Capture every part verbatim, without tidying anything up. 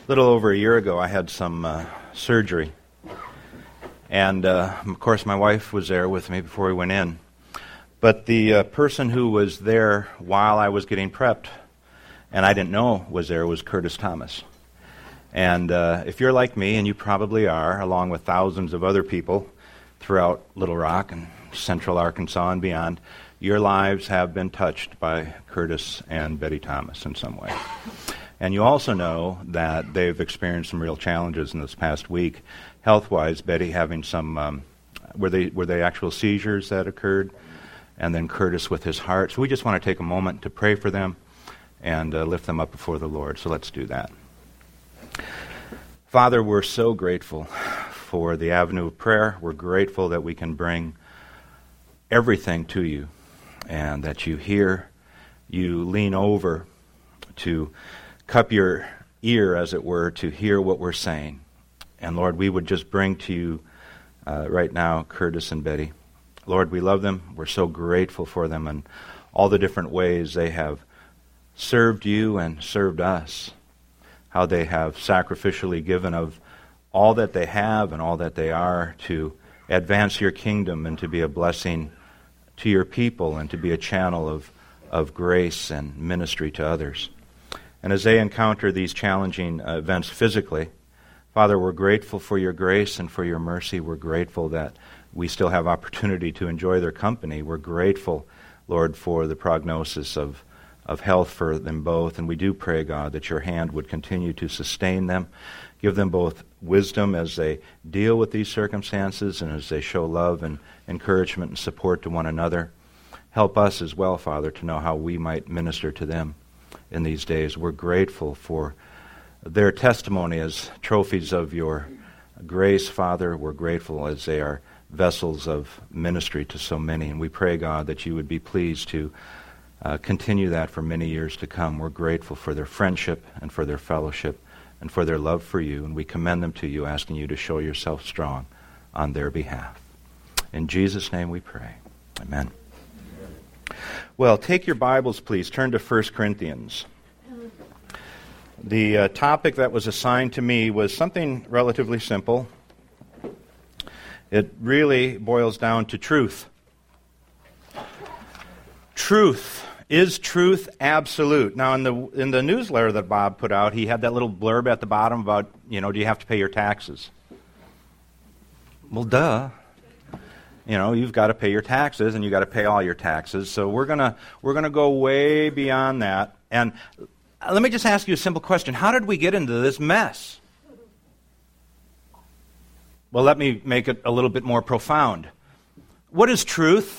A little over a year ago, I had some uh, surgery. And, uh, of course, my wife was there with me before we went in. But the uh, person who was there while I was getting prepped, and I didn't know was there, was Curtis Thomas. And uh, if you're like me, and you probably are, along with thousands of other people throughout Little Rock and Central Arkansas and beyond, your lives have been touched by Curtis and Betty Thomas in some way. And you also know that they've experienced some real challenges in this past week, health-wise. Betty having some, um, were they were they actual seizures that occurred? And then Curtis with his heart. So we just want to take a moment to pray for them and uh, lift them up before the Lord. So let's do that. Father, we're so grateful for the avenue of prayer. We're grateful that we can bring everything to you and that you hear, you lean over to cup your ear, as it were, to hear what we're saying. And Lord, we would just bring to you uh, right now Curtis and Betty. Lord, we love them. We're so grateful for them and all the different ways they have served you and served us, how they have sacrificially given of all that they have and all that they are to advance your kingdom and to be a blessing to your people and to be a channel of, of grace and ministry to others. And as they encounter these challenging uh, events physically, Father, we're grateful for your grace and for your mercy. We're grateful that we still have opportunity to enjoy their company. We're grateful, Lord, for the prognosis of, of health for them both. And we do pray, God, that your hand would continue to sustain them, give them both wisdom as they deal with these circumstances and as they show love and encouragement and support to one another. Help us as well, Father, to know how we might minister to them in these days. We're grateful for their testimony as trophies of your grace, Father. We're grateful as they are vessels of ministry to so many. And we pray, God, that you would be pleased to uh, continue that for many years to come. We're grateful for their friendship and for their fellowship and for their love for you. And we commend them to you, asking you to show yourself strong on their behalf. In Jesus' name we pray. Amen. Well, take your Bibles, please. Turn to First Corinthians. The uh, topic that was assigned to me was something relatively simple. It really boils down to truth. Truth. Is truth absolute? Now, in the in the newsletter that Bob put out, he had that little blurb at the bottom about, you know, do you have to pay your taxes? Well, duh. You know, you've got to pay your taxes, and you've got to pay all your taxes. So we're gonna we're gonna go way beyond that. And let me just ask you a simple question: how did we get into this mess? Well, let me make it a little bit more profound. What is truth?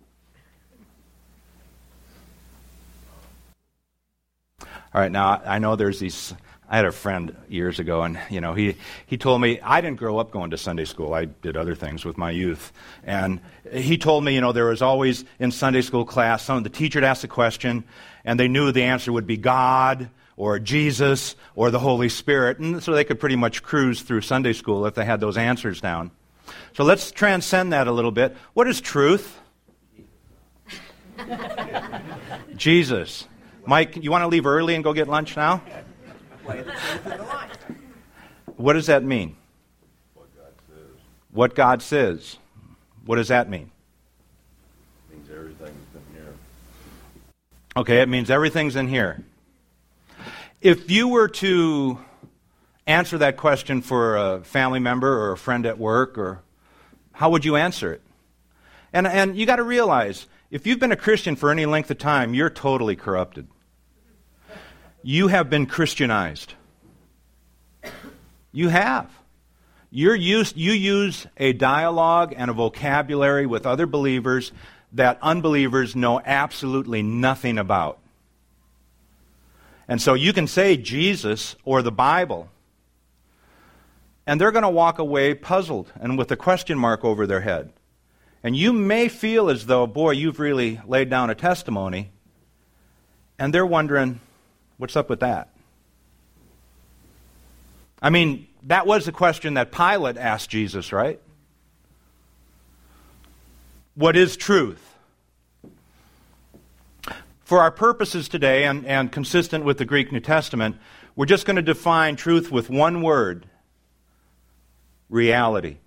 All right, now I know there's these. I had a friend years ago, and you know, he he told me I didn't grow up going to Sunday school. I did other things with my youth, and he told me, you know, there was always in Sunday school class, some the teacher would ask a question, and they knew the answer would be God or Jesus or the Holy Spirit, and so they could pretty much cruise through Sunday school if they had those answers down. So let's transcend that a little bit. What is truth? Jesus. Mike, you want to leave early and go get lunch now? What does that mean? What God says. What God says. What does that mean? It means everything's in here. Okay, it means everything's in here. If you were to answer that question for a family member or a friend at work, or how would you answer it? And and you got to realize, if you've been a Christian for any length of time, you're totally corrupted. You have been Christianized. You have. You're used, you use a dialogue and a vocabulary with other believers that unbelievers know absolutely nothing about. And so you can say Jesus or the Bible, and they're going to walk away puzzled and with a question mark over their head. And you may feel as though, boy, you've really laid down a testimony, and they're wondering, what's up with that? I mean, that was the question that Pilate asked Jesus, right? What is truth? For our purposes today, and, and consistent with the Greek New Testament, We're just going to define truth with one word: reality.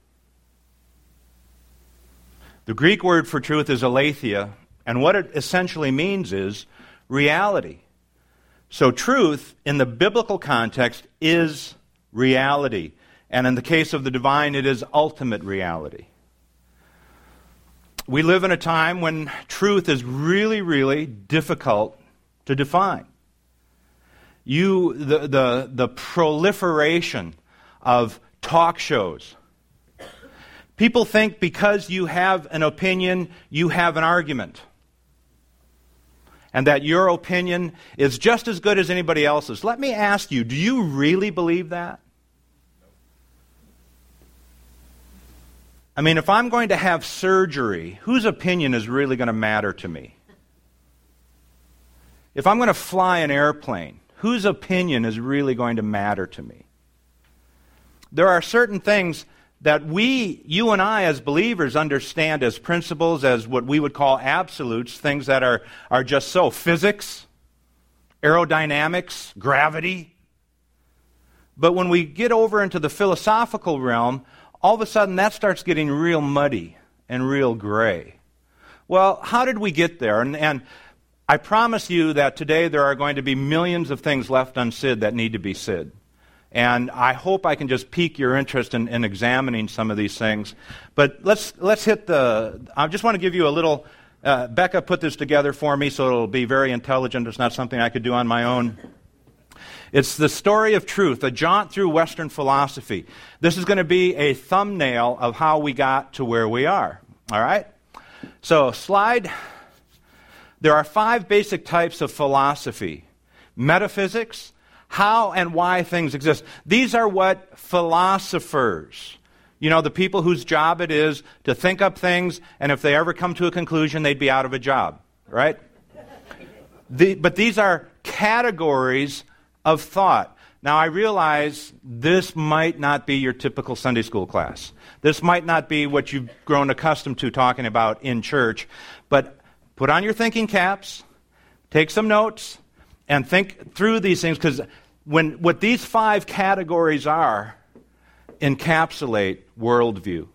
The Greek word for truth is aletheia, and what it essentially means is reality. So truth, in the biblical context, is reality. And in the case of the divine, it is ultimate reality. We live in a time when truth is really, really difficult to define. You, the, the, the proliferation of talk shows. People think because you have an opinion, you have an argument. And that your opinion is just as good as anybody else's. Let me ask you, do you really believe that? I mean, if I'm going to have surgery, whose opinion is really going to matter to me? If I'm going to fly an airplane, whose opinion is really going to matter to me? There are certain things that we, you and I as believers, understand as principles, as what we would call absolutes, things that are, are just so. Physics, aerodynamics, gravity. But when we get over into the philosophical realm, all of a sudden that starts getting real muddy and real gray. Well, how did we get there? And, and I promise you that today there are going to be millions of things left unsaid that need to be said. And I hope I can just pique your interest in, in examining some of these things. But let's let's hit the... I just want to give you a little... Uh, Becca put this together for me, so it'll be very intelligent. It's not something I could do on my own. It's the story of truth, a jaunt through Western philosophy. This is going to be a thumbnail of how we got to where we are. All right? So, slide. There are five basic types of philosophy. Metaphysics, how and why things exist. These are what philosophers, you know, the people whose job it is to think up things, and if they ever come to a conclusion, they'd be out of a job, right? The, but these are categories of thought. Now, I realize this might not be your typical Sunday school class. This might not be what you've grown accustomed to talking about in church, but put on your thinking caps, take some notes, and think through these things, because when what these five categories are encapsulate worldview.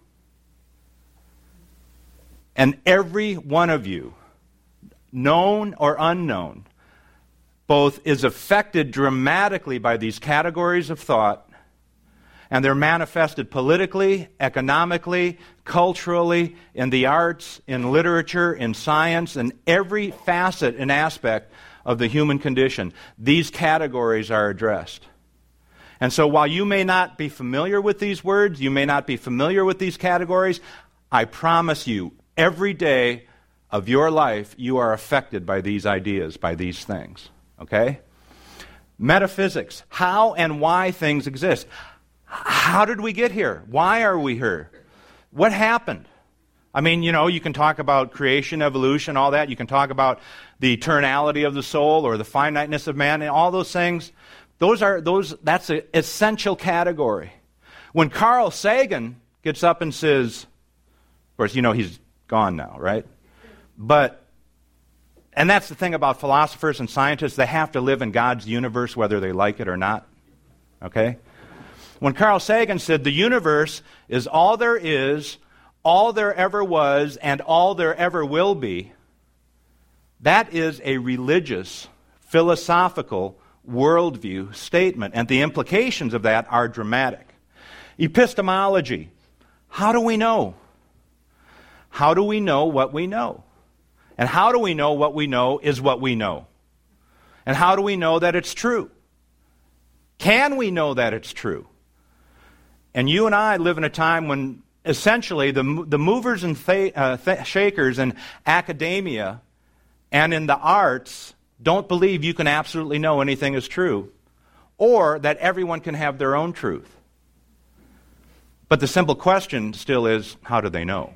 And every one of you, known or unknown, both is affected dramatically by these categories of thought, and they're manifested politically, economically, culturally, in the arts, in literature, in science, in every facet and aspect of the human condition. These categories are addressed. And so while you may not be familiar with these words, you may not be familiar with these categories, I promise you, every day of your life, you are affected by these ideas, by these things. Okay? Metaphysics, how and why things exist. How did we get here? Why are we here? What happened? I mean, you know, you can talk about creation, evolution, all that. You can talk about the eternality of the soul or the finiteness of man and all those things. Those are those. That's an essential category. When Carl Sagan gets up and says, of course, you know he's gone now, right? But, and that's the thing about philosophers and scientists, they have to live in God's universe whether they like it or not. Okay? When Carl Sagan said the universe is all there is, all there ever was, and all there ever will be, that is a religious, philosophical worldview statement, and the implications of that are dramatic. Epistemology. How do we know? How do we know what we know? And how do we know what we know is what we know? And how do we know that it's true? Can we know that it's true? And you and I live in a time when essentially the, the movers and th- uh, th- shakers in academia and in the arts don't believe you can absolutely know anything is true, or that everyone can have their own truth. But the simple question still is, how do they know?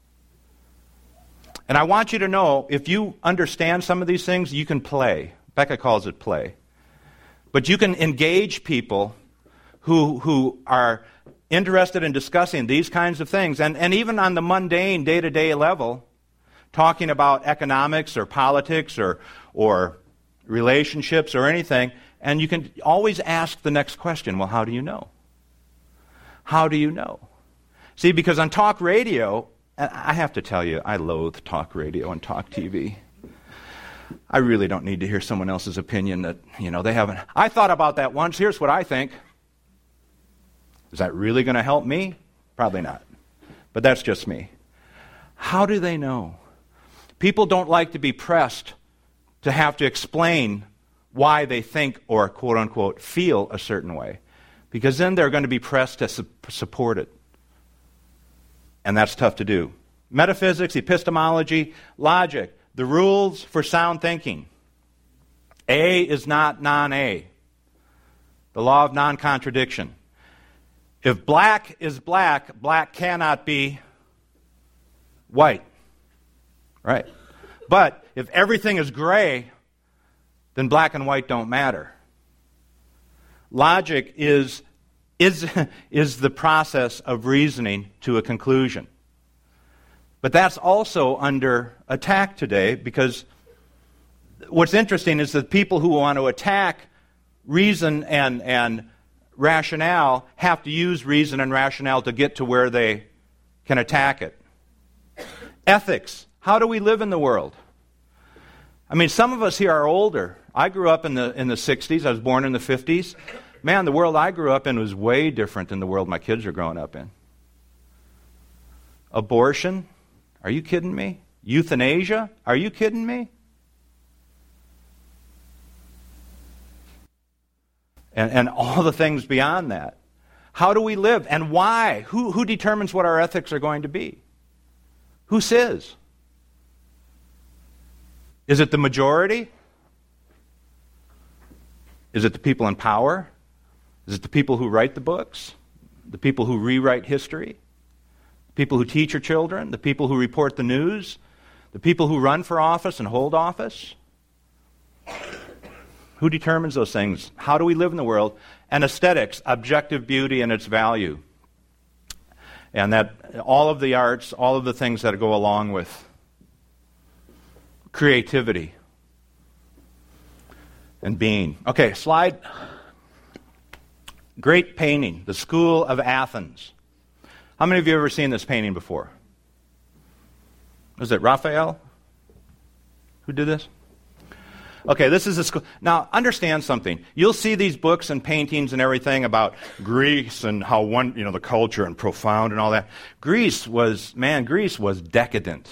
And I want you to know, if you understand some of these things, you can play. Becca calls it play. But you can engage people who who are interested in discussing these kinds of things, and, and even on the mundane day-to-day level, talking about economics or politics or or relationships or anything, And you can always ask the next question, well, how do you know? How do you know? See, because on talk radio, and I have to tell you, I loathe talk radio and talk T V. I really don't need to hear someone else's opinion that, you know, they haven't. I thought about that once. Here's what I think. Is that really going to help me? Probably not. But that's just me. How do they know? People don't like to be pressed to have to explain why they think or, quote unquote, feel a certain way. Because then they're going to be pressed to su- support it. And that's tough to do. Metaphysics, epistemology, logic, the rules for sound thinking. A is not non-A. The law of non-contradiction. If black is black, black cannot be white. Right? But if everything is gray, then black and white don't matter. Logic is, is, is the process of reasoning to a conclusion. But that's also under attack today, because what's interesting is that people who want to attack reason and, and rationale have to use reason and rationale to get to where they can attack it. Ethics. How do we live in the world? I mean, some of us here are older. I grew up in the in the sixties. I was born in the fifties. Man, the world I grew up in was way different than the world my kids are growing up in. Abortion? Are you kidding me? Euthanasia? Are you kidding me? And, and all the things beyond that. How do we live? And why? Who, who determines what our ethics are going to be? Who says? Is it the majority? Is it the people in power? Is it the people who write the books? The people who rewrite history? The people who teach your children? The people who report the news? The people who run for office and hold office? Who determines those things? How do we live in the world? And aesthetics, objective beauty and its value. And that all of the arts, all of the things that go along with creativity and being. Okay, slide. Great painting, the School of Athens. How many of you have ever seen this painting before? Was it Raphael? Who did this? Okay, this is a school. Now, understand something. You'll see these books and paintings and everything about Greece and how one, you know, the culture and profound and all that. Greece was, man, Greece was decadent.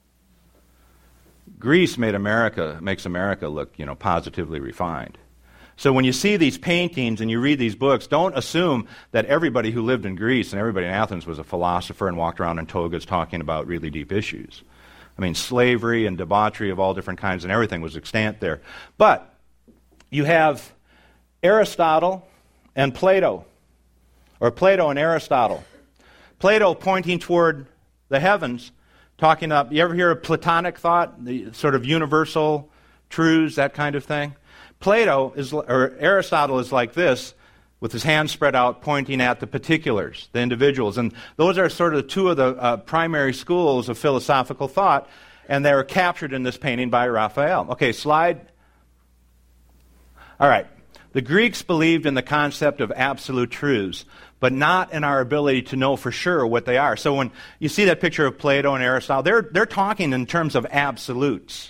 Greece made America, makes America look, you know, positively refined. So when you see these paintings and you read these books, don't assume that everybody who lived in Greece and everybody in Athens was a philosopher and walked around in togas talking about really deep issues. I mean, slavery and debauchery of all different kinds and everything was extant there. But you have Aristotle and Plato, or Plato and Aristotle. Plato pointing toward the heavens, talking up, you ever hear of Platonic thought, the sort of universal truths, that kind of thing? Plato is, or Aristotle is like this, with his hands spread out, pointing at the particulars, the individuals. And those are sort of two of the uh, primary schools of philosophical thought, and they're captured in this painting by Raphael. Okay, slide. All right. The Greeks believed in the concept of absolute truths, but not in our ability to know for sure what they are. So when you see that picture of Plato and Aristotle, they're, they're talking in terms of absolutes.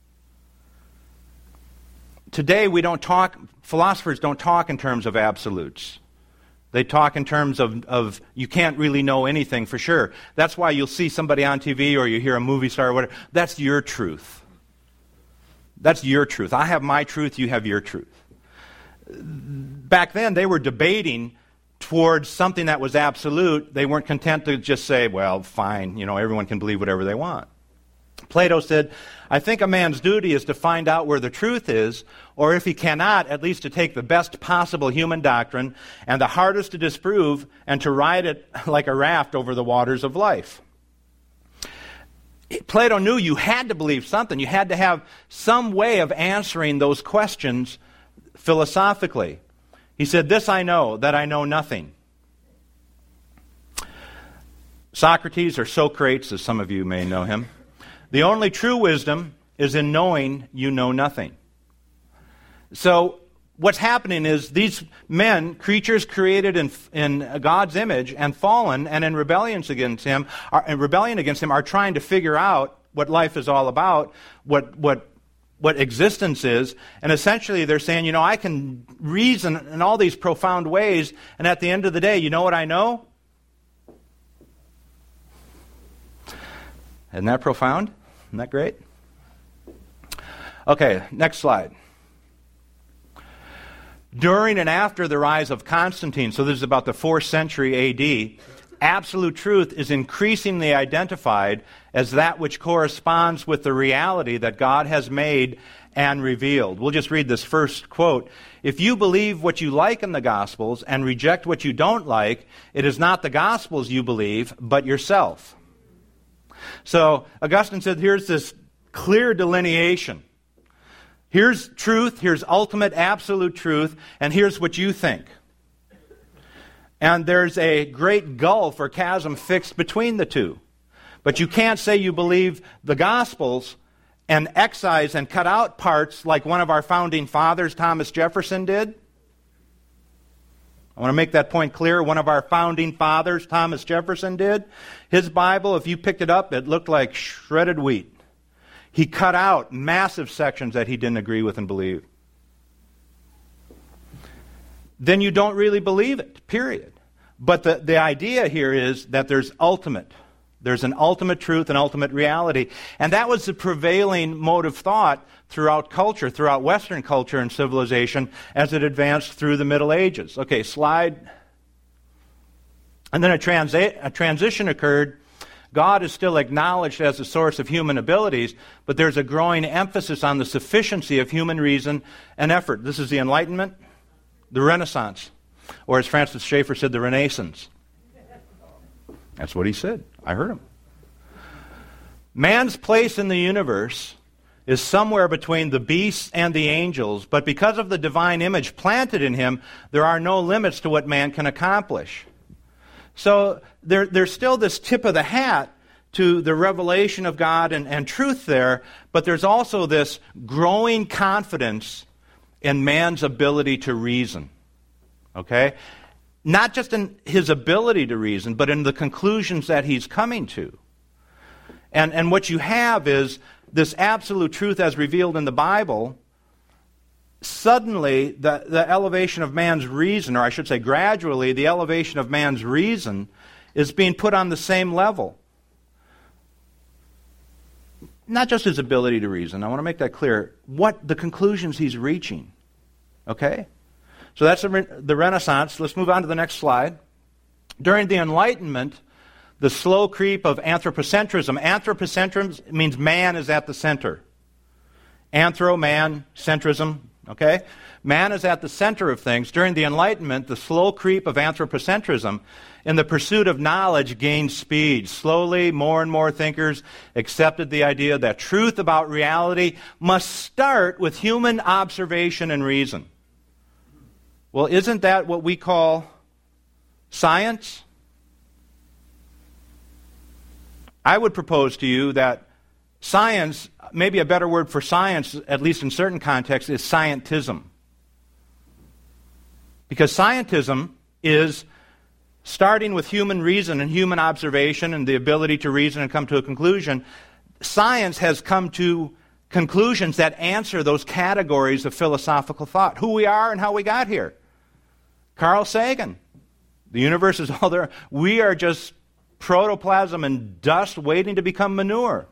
Today we don't talk, philosophers don't talk in terms of absolutes. They talk in terms of, of you can't really know anything for sure. That's why you'll see somebody on T V or you hear a movie star or whatever. That's your truth. That's your truth. I have my truth, you have your truth. Back then they were debating towards something that was absolute. They weren't content to just say, well, fine, you know, everyone can believe whatever they want. Plato said, I think a man's duty is to find out where the truth is, or if he cannot, at least to take the best possible human doctrine and the hardest to disprove and to ride it like a raft over the waters of life. Plato knew you had to believe something. You had to have some way of answering those questions philosophically. He said, this I know, that I know nothing. Socrates, or Socrates, as some of you may know him, the only true wisdom is in knowing you know nothing. So what's happening is these men, creatures created in, in God's image and fallen and in rebellion against him, are, in rebellion against him, are trying to figure out what life is all about, what what what existence is, and essentially they're saying, you know, I can reason in all these profound ways, and at the end of the day, you know what I know? Isn't that profound? Isn't that great? Okay, next slide. During and after the rise of Constantine, so this is about the fourth century A D, absolute truth is increasingly identified as that which corresponds with the reality that God has made and revealed. We'll just read this first quote. If you believe what you like in the Gospels and reject what you don't like, it is not the Gospels you believe, but yourself. So Augustine said, here's this clear delineation. Here's truth, here's ultimate absolute truth, and here's what you think. And there's a great gulf or chasm fixed between the two. But you can't say you believe the Gospels and excise and cut out parts like one of our founding fathers, Thomas Jefferson, did. I want to make that point clear. One of our founding fathers, Thomas Jefferson, did. His Bible, if you picked it up, it looked like shredded wheat. He cut out massive sections that he didn't agree with and believe. Then you don't really believe it, period. But the, the idea here is that there's ultimate. There's an ultimate truth, an ultimate reality. And that was the prevailing mode of thought throughout culture, throughout Western culture and civilization as it advanced through the Middle Ages. Okay, slide. And then a, transi- a transition occurred. God is still acknowledged as the source of human abilities, but there's a growing emphasis on the sufficiency of human reason and effort. This is the Enlightenment, the Renaissance, or as Francis Schaeffer said, the Renaissance. That's what he said. I heard him. Man's place in the universe is somewhere between the beasts and the angels, but because of the divine image planted in him, there are no limits to what man can accomplish. So there, there's still this tip of the hat to the revelation of God and, and truth there, but there's also this growing confidence in man's ability to reason. Okay? Not just in his ability to reason, but in the conclusions that he's coming to. And, and what you have is this absolute truth as revealed in the Bible. Suddenly, the, the elevation of man's reason, or I should say gradually, the elevation of man's reason is being put on the same level. Not just his ability to reason. I want to make that clear. What the conclusions he's reaching. Okay? So that's the Renaissance. Let's move on to the next slide. During the Enlightenment, the slow creep of anthropocentrism. Anthropocentrism means man is at the center. Anthro, man, centrism, okay? Man is at the center of things. During the Enlightenment, the slow creep of anthropocentrism in the pursuit of knowledge gained speed. Slowly, more and more thinkers accepted the idea that truth about reality must start with human observation and reason. Well, isn't that what we call science? I would propose to you that science, maybe a better word for science, at least in certain contexts, is scientism. Because scientism is starting with human reason and human observation and the ability to reason and come to a conclusion. Science has come to conclusions that answer those categories of philosophical thought. Who we are and how we got here. Carl Sagan. The universe is all there. We are just protoplasm and dust waiting to become manure.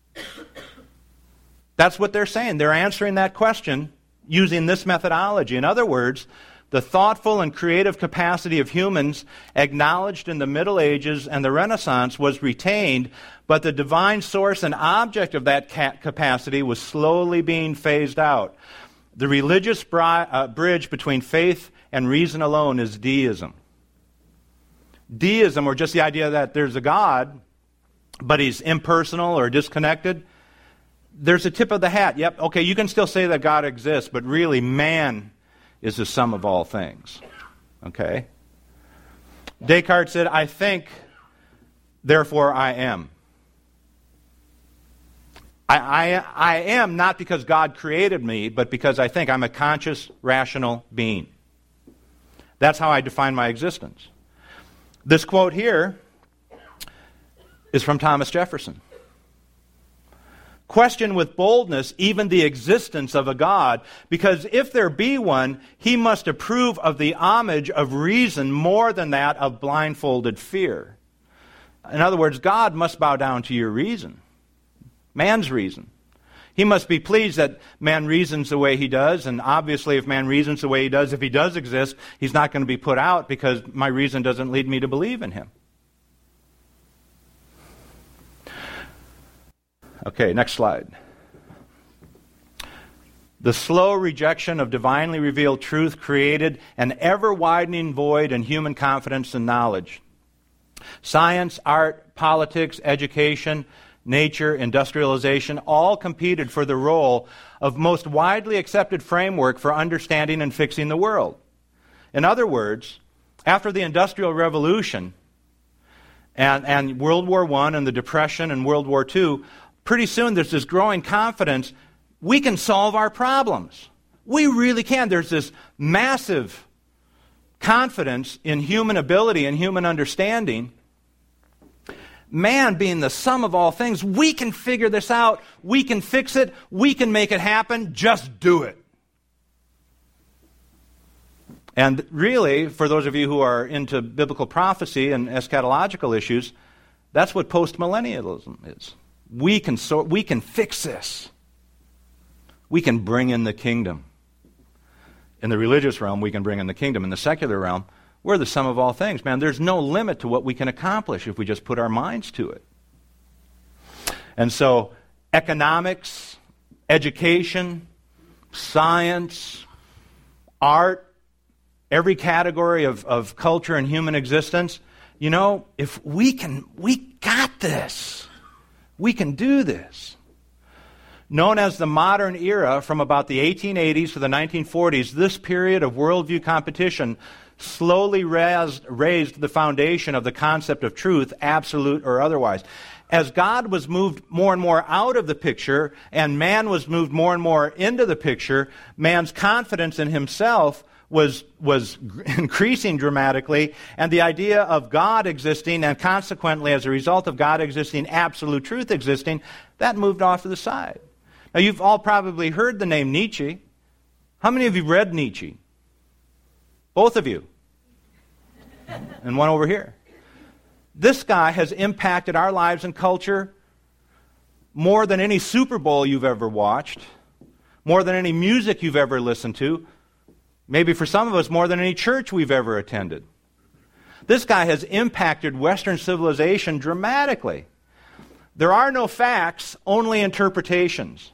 That's what they're saying. They're answering that question using this methodology. In other words, the thoughtful and creative capacity of humans acknowledged in the Middle Ages and the Renaissance was retained, but the divine source and object of that capacity was slowly being phased out. The religious bri- uh, bridge between faith and reason alone is deism. Deism, or just the idea that there's a God, but he's impersonal or disconnected, there's a tip of the hat. Yep, okay, you can still say that God exists, but really man is the sum of all things. Okay? Descartes said, I think, therefore I am. I, I, I am not because God created me, but because I think I'm a conscious, rational being. That's how I define my existence. This quote here is from Thomas Jefferson. Question with boldness even the existence of a God, because if there be one, he must approve of the homage of reason more than that of blindfolded fear. In other words, God must bow down to your reason, man's reason. He must be pleased that man reasons the way he does, and obviously if man reasons the way he does, if he does exist, he's not going to be put out because my reason doesn't lead me to believe in him. Okay, next slide. The slow rejection of divinely revealed truth created an ever-widening void in human confidence and knowledge. Science, art, politics, education, nature, industrialization all competed for the role of most widely accepted framework for understanding and fixing the world. In other words, after the Industrial Revolution and, and World War One and the Depression and World War Two, pretty soon there's this growing confidence we can solve our problems. We really can. There's this massive confidence in human ability and human understanding. Man being the sum of all things, we can figure this out. We can fix it. We can make it happen. Just do it. And really, for those of you who are into biblical prophecy and eschatological issues, that's what postmillennialism is. We can so, we can fix this. We can bring in the kingdom. In the religious realm, we can bring in the kingdom. In the secular realm, we're the sum of all things. Man, there's no limit to what we can accomplish if we just put our minds to it. And so, economics, education, science, art, every category of, of culture and human existence, you know, if we can, we got this. We can do this. Known as the modern era, from about the eighteen eighties to the nineteen forties, this period of worldview competition slowly raised, raised the foundation of the concept of truth, absolute or otherwise. As God was moved more and more out of the picture, and man was moved more and more into the picture, man's confidence in himself was, was increasing dramatically, and the idea of God existing, and consequently, as a result of God existing, absolute truth existing, that moved off to the side. Now, you've all probably heard the name Nietzsche. How many of you read Nietzsche? Both of you. And one over here. This guy has impacted our lives and culture more than any Super Bowl you've ever watched, more than any music you've ever listened to, maybe for some of us more than any church we've ever attended. This guy has impacted Western civilization dramatically. There are no facts, only interpretations.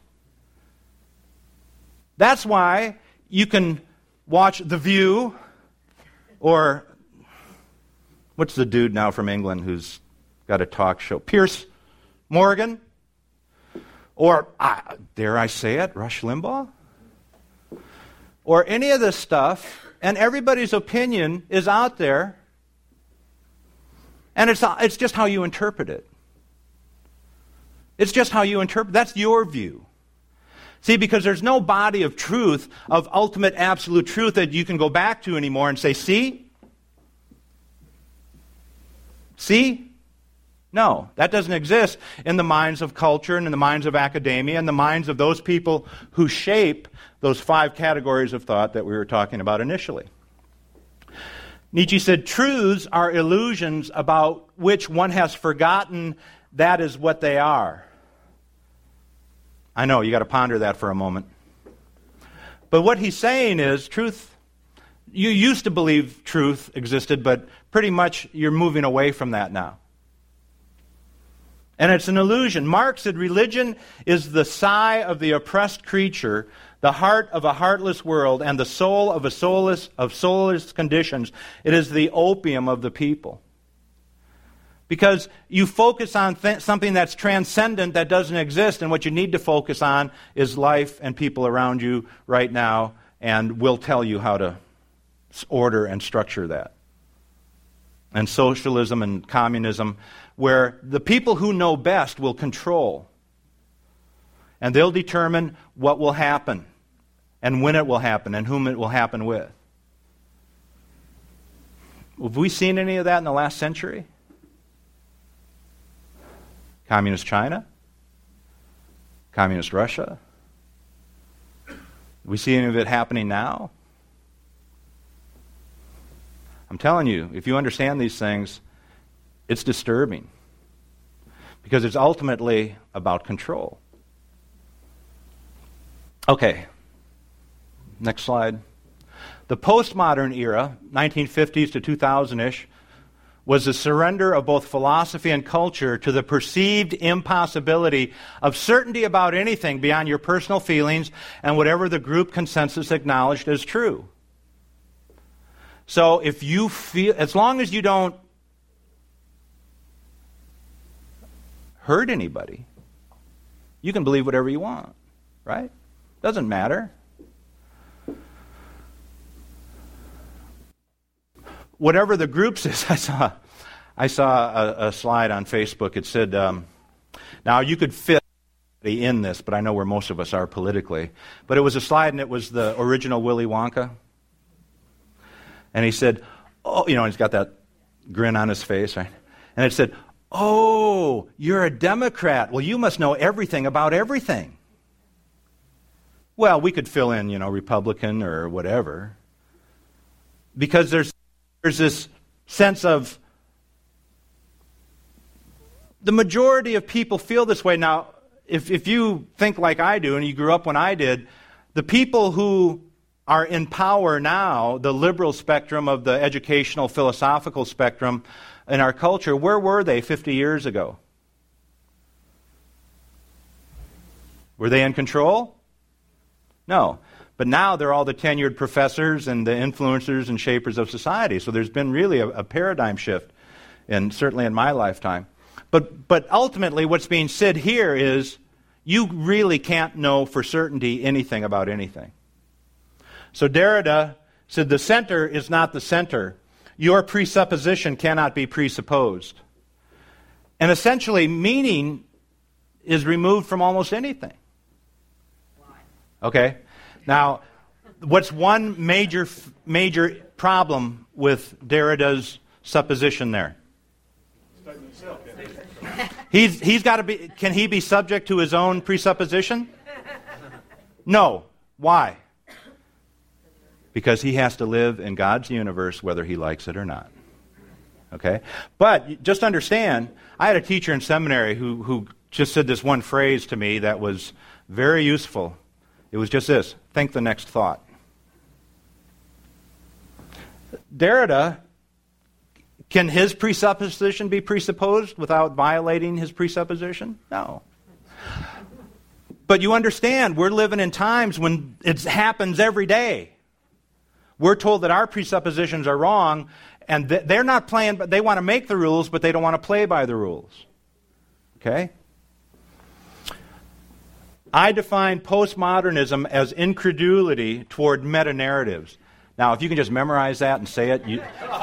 That's why you can watch The View, or what's the dude now from England who's got a talk show? Piers Morgan, or, uh, dare I say it, Rush Limbaugh, or any of this stuff, and everybody's opinion is out there, and it's it's just how you interpret it. It's just how you interpret. That's your view. See, because there's no body of truth, of ultimate absolute truth that you can go back to anymore and say, see? See? No, that doesn't exist in the minds of culture and in the minds of academia and the minds of those people who shape those five categories of thought that we were talking about initially. Nietzsche said, truths are illusions about which one has forgotten that is what they are. I know, you got to ponder that for a moment. But what he's saying is, truth, you used to believe truth existed, but pretty much you're moving away from that now. And it's an illusion. Marx said religion is the sigh of the oppressed creature, the heart of a heartless world, and the soul of a soulless, of soulless conditions. It is the opium of the people. Because you focus on th- something that's transcendent, that doesn't exist, and what you need to focus on is life and people around you right now, and we'll tell you how to order and structure that. And socialism and communism, where the people who know best will control. And they'll determine what will happen and when it will happen and whom it will happen with. Have we seen any of that in the last century? Communist China? Communist Russia? Do we see any of it happening now? I'm telling you, if you understand these things, it's disturbing. Because it's ultimately about control. Okay. Next slide. The postmodern era, nineteen fifties to two thousand-ish, was the surrender of both philosophy and culture to the perceived impossibility of certainty about anything beyond your personal feelings and whatever the group consensus acknowledged as true. So if you feel, as long as you don't hurt anybody, you can believe whatever you want, right? Doesn't matter. Whatever the group says, I saw, I saw a, a slide on Facebook. It said, um, now you could fit in this, but I know where most of us are politically. But it was a slide, and it was the original Willy Wonka. And he said, oh, you know, he's got that grin on his face, right? And it said, oh, you're a Democrat. Well, you must know everything about everything. Well, we could fill in, you know, Republican or whatever. Because there's There's this sense of the majority of people feel this way. Now, if, if you think like I do and you grew up when I did, the people who are in power now, the liberal spectrum of the educational, philosophical spectrum in our culture, where were they fifty years ago? Were they in control? No. But now they're all the tenured professors and the influencers and shapers of society. So there's been really a, a paradigm shift, and certainly in my lifetime. But but ultimately what's being said here is you really can't know for certainty anything about anything. So Derrida said the center is not the center. Your presupposition cannot be presupposed. And essentially meaning is removed from almost anything. Okay? Now, what's one major major problem with Derrida's supposition there? He's he's got to be. Can he be subject to his own presupposition? No. Why? Because he has to live in God's universe whether he likes it or not. Okay? But just understand, I had a teacher in seminary who who just said this one phrase to me that was very useful. It was just this: think the next thought. Derrida, can his presupposition be presupposed without violating his presupposition? No. But you understand, we're living in times when it happens every day. We're told that our presuppositions are wrong, and they're not playing, but they want to make the rules, but they don't want to play by the rules. Okay? I define postmodernism as incredulity toward meta-narratives. Now, if you can just memorize that and say it, you,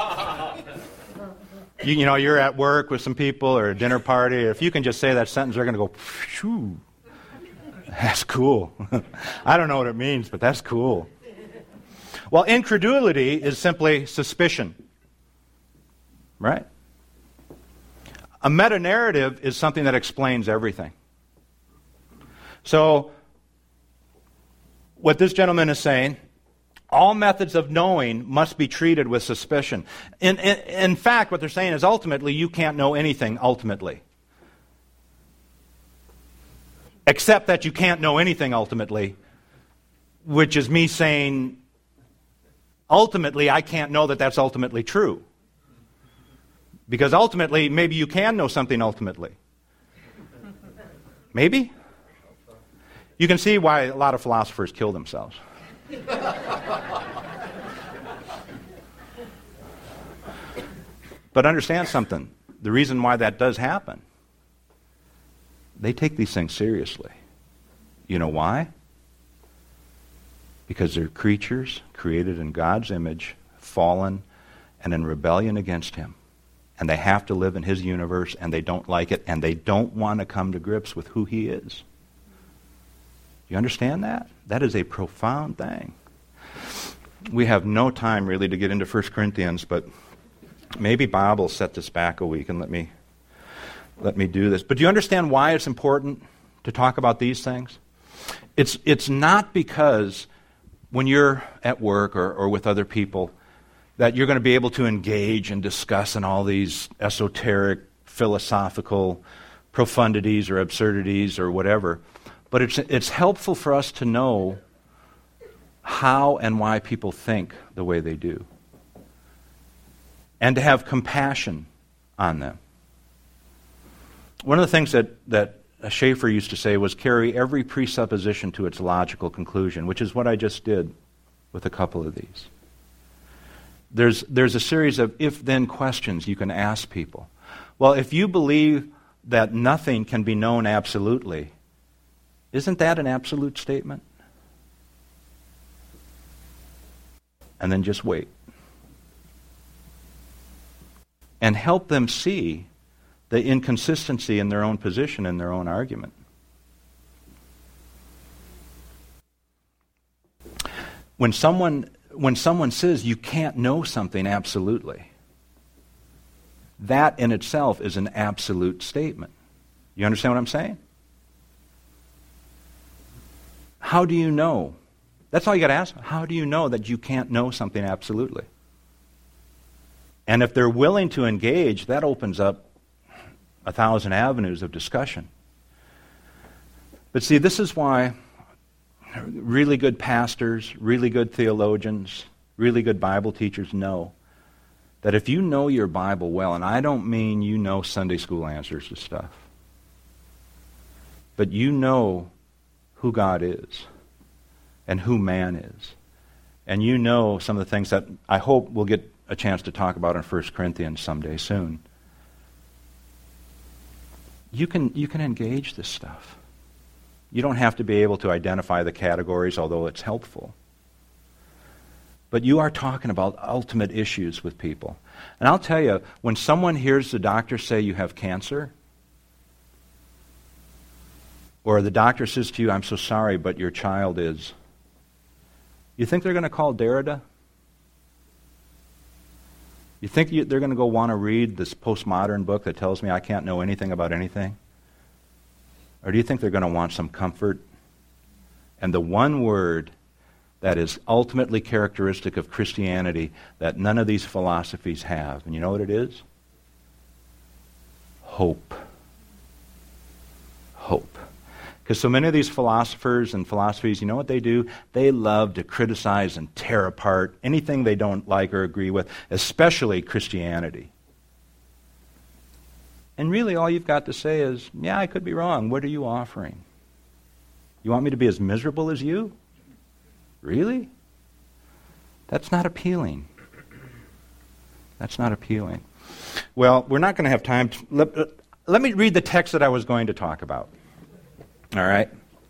you, you know, you're at work with some people or a dinner party. If you can just say that sentence, they're going to go, phew, that's cool. I don't know what it means, but that's cool. Well, incredulity is simply suspicion, right? A meta-narrative is something that explains everything. So, what this gentleman is saying, all methods of knowing must be treated with suspicion. In, in, in fact, what they're saying is ultimately you can't know anything ultimately. Except that you can't know anything ultimately, which is me saying, ultimately I can't know that that's ultimately true. Because ultimately, maybe you can know something ultimately. Maybe? You can see why a lot of philosophers kill themselves. But understand something. The reason why that does happen, they take these things seriously. You know why? Because they're creatures created in God's image, fallen, and in rebellion against Him. And they have to live in His universe, and they don't like it, and they don't want to come to grips with who He is. You understand that? That is a profound thing. We have no time really to get into First Corinthians, but maybe Bob will set this back a week and let me let me do this. But do you understand why it's important to talk about these things? It's it's not because when you're at work or, or with other people that you're going to be able to engage and discuss in all these esoteric, philosophical profundities or absurdities or whatever. But it's it's helpful for us to know how and why people think the way they do. And to have compassion on them. One of the things that, that Schaeffer used to say was carry every presupposition to its logical conclusion, which is what I just did with a couple of these. There's, there's a series of if-then questions you can ask people. Well, if you believe that nothing can be known absolutely, isn't that an absolute statement? And then just wait. And help them see the inconsistency in their own position, in their own argument. When someone, when someone says you can't know something absolutely, that in itself is an absolute statement. You understand what I'm saying? How do you know? That's all you got to ask. How do you know that you can't know something absolutely? And if they're willing to engage, that opens up a thousand avenues of discussion. But see, this is why really good pastors, really good theologians, really good Bible teachers know that if you know your Bible well, and I don't mean you know Sunday school answers to stuff, but you know who God is and who man is, and you know some of the things that I hope we'll get a chance to talk about in First Corinthians someday soon. You can you can engage this stuff. You don't have to be able to identify the categories, although it's helpful. But you are talking about ultimate issues with people. And I'll tell you, when someone hears the doctor say you have cancer, or the doctor says to you, I'm so sorry, but your child is, you think they're going to call Derrida? You think you, they're going to go want to read this postmodern book that tells me I can't know anything about anything? Or do you think they're going to want some comfort? And the one word that is ultimately characteristic of Christianity that none of these philosophies have, and you know what it is? Hope. Hope. Because so many of these philosophers and philosophies, you know what they do? They love to criticize and tear apart anything they don't like or agree with, especially Christianity. And really all you've got to say is, yeah, I could be wrong. What are you offering? You want me to be as miserable as you? Really? That's not appealing. That's not appealing. Well, we're not going to have time. To, let, uh, let me read the text that I was going to talk about. All right?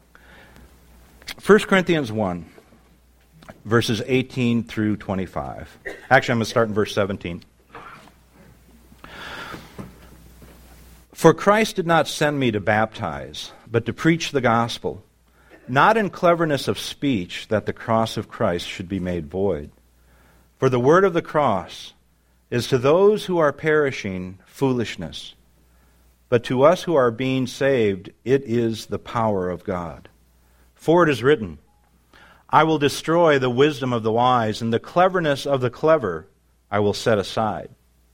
First Corinthians one, verses eighteen through twenty-five. Actually, I'm going to start in verse seventeen. For Christ did not send me to baptize, but to preach the gospel, not in cleverness of speech, that the cross of Christ should be made void. For the word of the cross is to those who are perishing foolishness, but to us who are being saved, it is the power of God. For it is written, I will destroy the wisdom of the wise, and the cleverness of the clever I will set aside.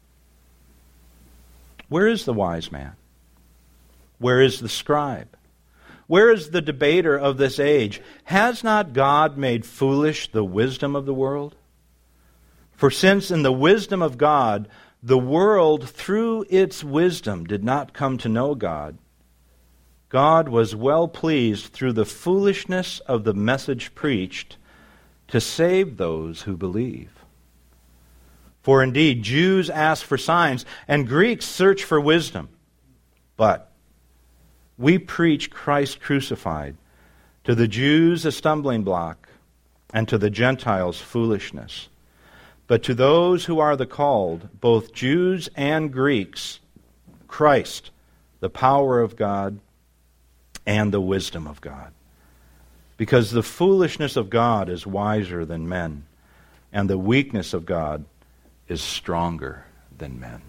Where is the wise man? Where is the scribe? Where is the debater of this age? Has not God made foolish the wisdom of the world? For since in the wisdom of God, the world through its wisdom did not come to know God, God was well pleased through the foolishness of the message preached to save those who believe. For indeed, Jews ask for signs, and Greeks search for wisdom. But we preach Christ crucified, to the Jews a stumbling block, and to the Gentiles foolishness. But to those who are the called, both Jews and Greeks, Christ, the power of God and the wisdom of God. Because the foolishness of God is wiser than men, and the weakness of God is stronger than men.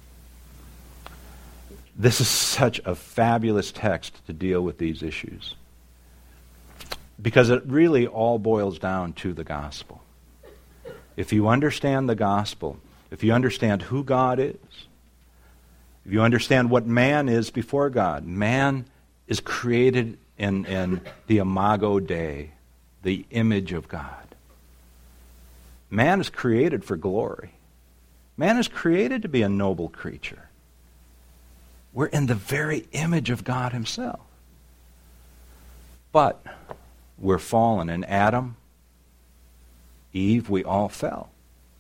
This is such a fabulous text to deal with these issues, because it really all boils down to the gospel. If you understand the gospel, if you understand who God is, if you understand what man is before God, man is created in, in the imago Dei, the image of God. Man is created for glory. Man is created to be a noble creature. We're in the very image of God himself. But we're fallen. In Adam, Eve, we all fell.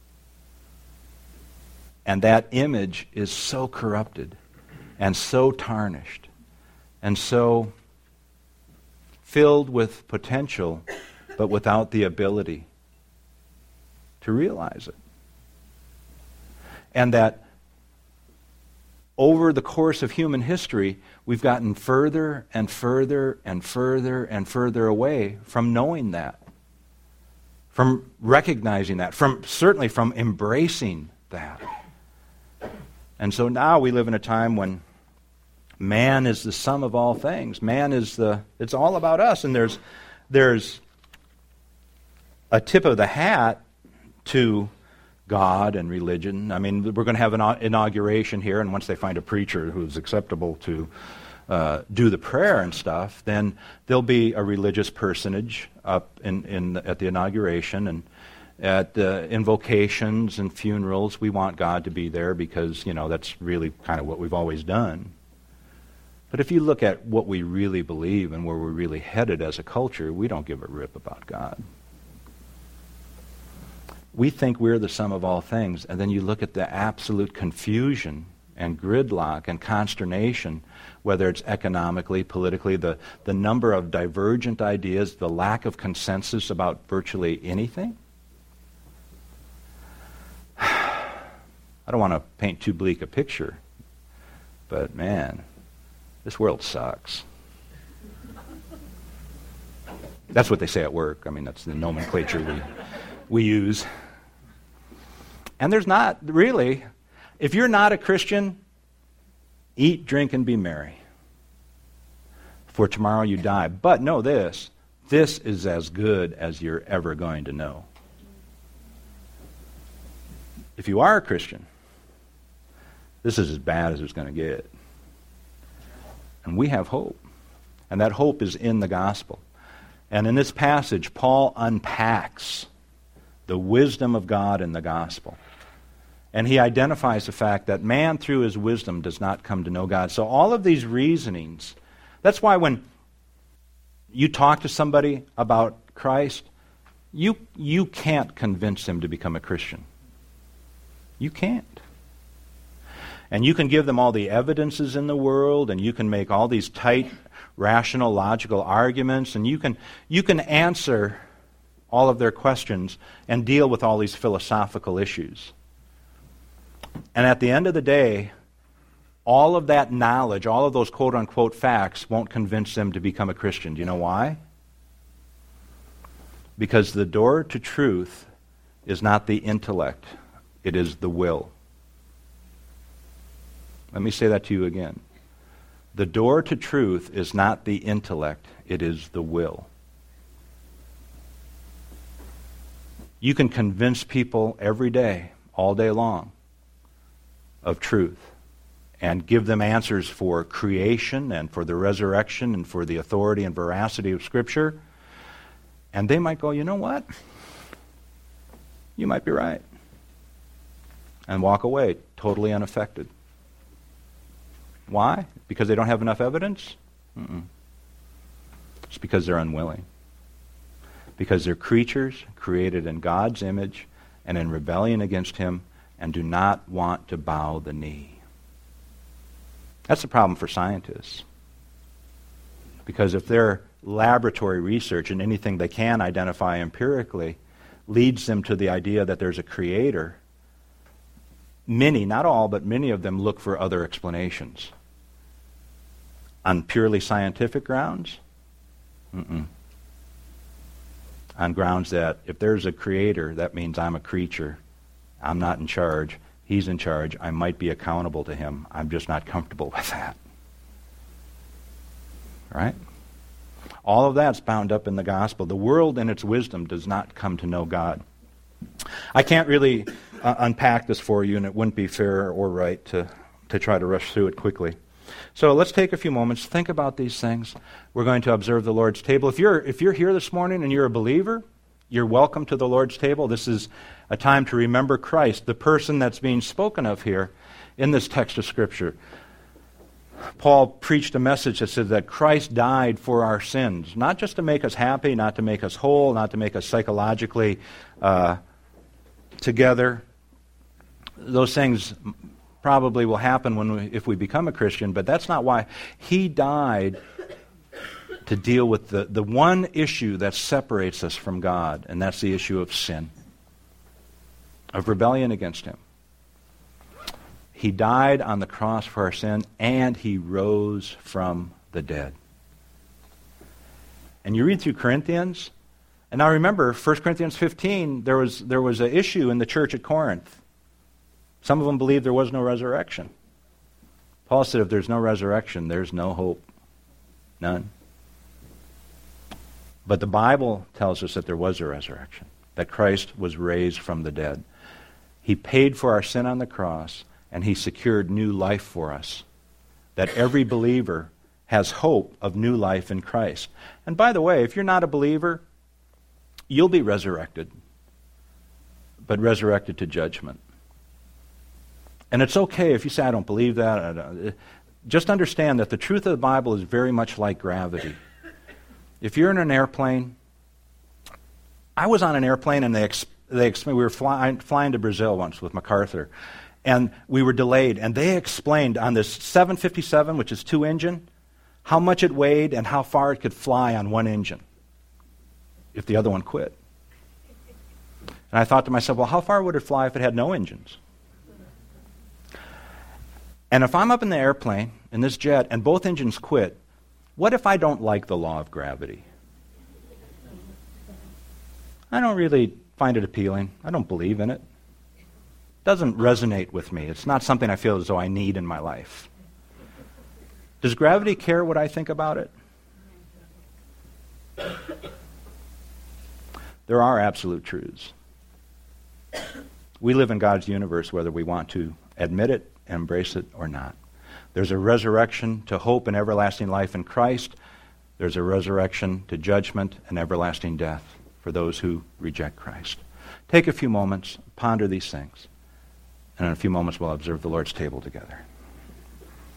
And that image is so corrupted and so tarnished and so filled with potential, but without the ability to realize it. And that over the course of human history, we've gotten further and further and further and further away from knowing that, from recognizing that, from certainly from embracing that. And so now we live in a time when man is the sum of all things. Man is the, it's all about us. And there's, there's a tip of the hat to God and religion. I mean, we're going to have an inauguration here, and once they find a preacher who's acceptable to uh, do the prayer and stuff, then there'll be a religious personage up in, in at the inauguration, and at uh, invocations and funerals, we want God to be there because, you know, that's really kind of what we've always done. But if you look at what we really believe and where we're really headed as a culture, we don't give a rip about God. We think we're the sum of all things, and then you look at the absolute confusion and gridlock and consternation, whether it's economically, politically, the, the number of divergent ideas, the lack of consensus about virtually anything. I don't want to paint too bleak a picture, but man, this world sucks. That's what they say at work. I mean, that's the nomenclature we we use. And there's not really, if you're not a Christian, eat, drink, and be merry. For tomorrow you die. But know this, this is as good as you're ever going to know. If you are a Christian, this is as bad as it's going to get. And we have hope. And that hope is in the gospel. And in this passage, Paul unpacks the wisdom of God in the gospel. And he identifies the fact that man through his wisdom does not come to know God. So all of these reasonings, that's why when you talk to somebody about Christ, you, you can't convince them to become a Christian. You can't. And you can give them all the evidences in the world, and you can make all these tight, rational, logical arguments, and you can you can answer all of their questions and deal with all these philosophical issues. And at the end of the day, all of that knowledge, all of those quote-unquote facts won't convince them to become a Christian. Do you know why? Because the door to truth is not the intellect, it is the will. Let me say that to you again. The door to truth is not the intellect, it is the will. You can convince people every day, all day long, of truth and give them answers for creation and for the resurrection and for the authority and veracity of Scripture. And they might go, you know what? You might be right. And walk away totally unaffected. Why? Because they don't have enough evidence? Mm-mm. It's because they're unwilling. Because they're creatures created in God's image and in rebellion against Him and do not want to bow the knee. That's the problem for scientists. Because if their laboratory research and anything they can identify empirically leads them to the idea that there's a creator, many, not all, but many of them look for other explanations. On purely scientific grounds? Mm-mm. on grounds that if there's a creator, that means I'm a creature. I'm not in charge. He's in charge. I might be accountable to him. I'm just not comfortable with that. Right? All of that's bound up in the gospel. The world in its wisdom does not come to know God. I can't really uh, unpack this for you, and it wouldn't be fair or right to, to try to rush through it quickly. So let's take a few moments, think about these things. We're going to observe the Lord's table. If you're if you're here this morning and you're a believer, you're welcome to the Lord's table. This is a time to remember Christ, the person that's being spoken of here in this text of Scripture. Paul preached a message that said that Christ died for our sins, not just to make us happy, not to make us whole, not to make us psychologically uh, together. Those things probably will happen when we, if we become a Christian, but that's not why. He died to deal with the, the one issue that separates us from God, and that's the issue of sin, of rebellion against Him. He died on the cross for our sin, and He rose from the dead. And you read through Corinthians, and now remember, First Corinthians fifteen, there was there was an issue in the church at Corinth. Some of them believed there was no resurrection. Paul said, if there's no resurrection, there's no hope. None. But the Bible tells us that there was a resurrection, that Christ was raised from the dead. He paid for our sin on the cross, and He secured new life for us. That every believer has hope of new life in Christ. And by the way, if you're not a believer, you'll be resurrected, but resurrected to judgment. And it's okay if you say, I don't believe that. I don't. Just understand that the truth of the Bible is very much like gravity. If you're in an airplane, I was on an airplane and they, ex- they ex- we were flying, flying to Brazil once with MacArthur, and we were delayed, and they explained on this seven fifty-seven, which is two engine, how much it weighed and how far it could fly on one engine if the other one quit. And I thought to myself, well, how far would it fly if it had no engines? And if I'm up in the airplane, in this jet, and both engines quit, what if I don't like the law of gravity? I don't really find it appealing. I don't believe in it. It doesn't resonate with me. It's not something I feel as though I need in my life. Does gravity care what I think about it? There are absolute truths. We live in God's universe whether we want to admit it, embrace it, or not. There's a resurrection to hope and everlasting life in Christ. There's a resurrection to judgment and everlasting death for those who reject Christ. Take a few moments, ponder these things, and in a few moments we'll observe the Lord's table together.